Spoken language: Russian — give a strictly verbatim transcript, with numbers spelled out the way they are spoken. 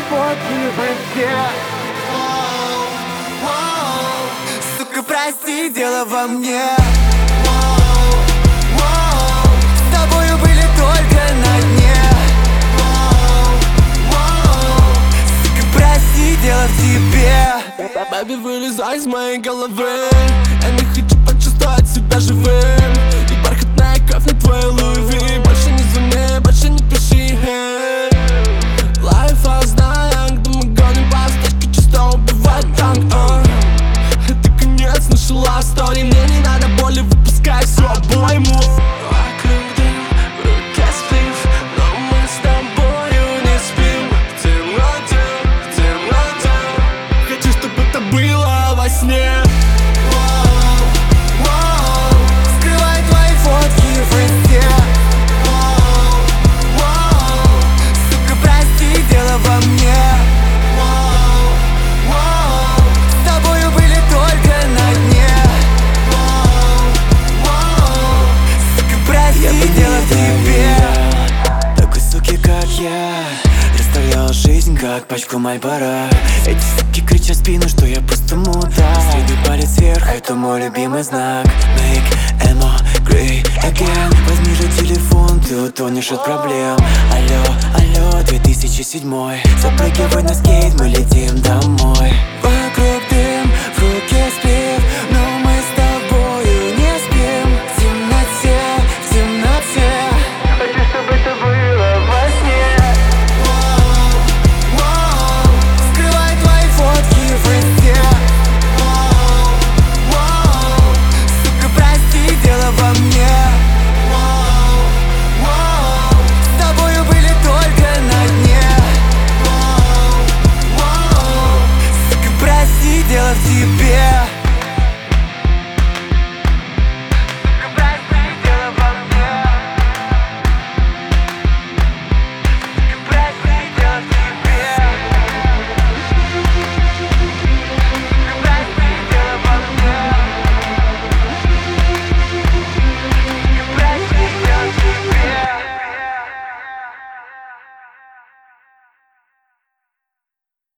фотки в инсте. Сука, прости, дело во мне. С тобою были только на дне. Сука, прости, дело в тебе. Бэби, вылезай из моей головы. Я не хочу почувствовать себя живым. И бархатная кровь на твоей Луи. Больше не звони, больше не пиши. Life I знаю, где мы гоним по стежке, чисто убивать танк. uh. Это конец нашей love story. Мне не надо боли, выпускай всю обойму. Вокруг дым, в руке сплив, но мы с тобою не спим. В темноте, в темноте. Хочу, чтобы это было во сне. Скрывай твои фотки в инсте. Сука, прости, дело во мне. С тобою были только на дне. Сука, прости, дело в тебе. Такой суки, как я, расставлял жизнь, как пачку Мальборо. Эти суки кричат в спину, что я просто мудак. Средний палец вверх, это мой любимый знак. Make emo great again. Возьми же телефон, ты утонешь от проблем. Алло, алло, две тысячи седьмой. Запрыгивай на скейт, мы летим домой.